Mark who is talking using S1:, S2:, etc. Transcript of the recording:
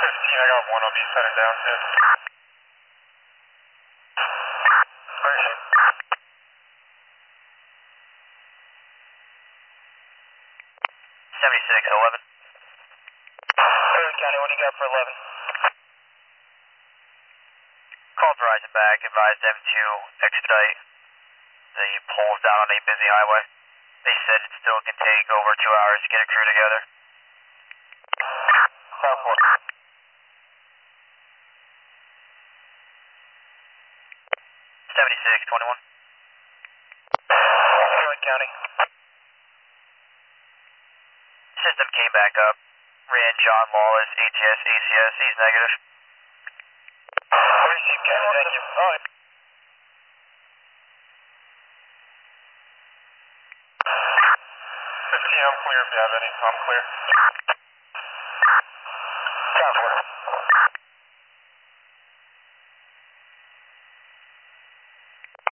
S1: 15, I got one. I'll be setting down soon. Where is she?
S2: 7611.
S1: Cleveland County, what do you got for 11?
S2: Called Verizon back, advised them to expedite the poles down on a busy highway. They said it still can take over 2 hours to get a crew together.
S1: Southport.
S2: 7621.
S1: Cleveland County.
S2: System came back up. Ran John Lawless, ATS, ACS. He's negative.
S1: Receive, County, thank you. Oh, 15, I'm clear if you have any, so I'm clear. Southport.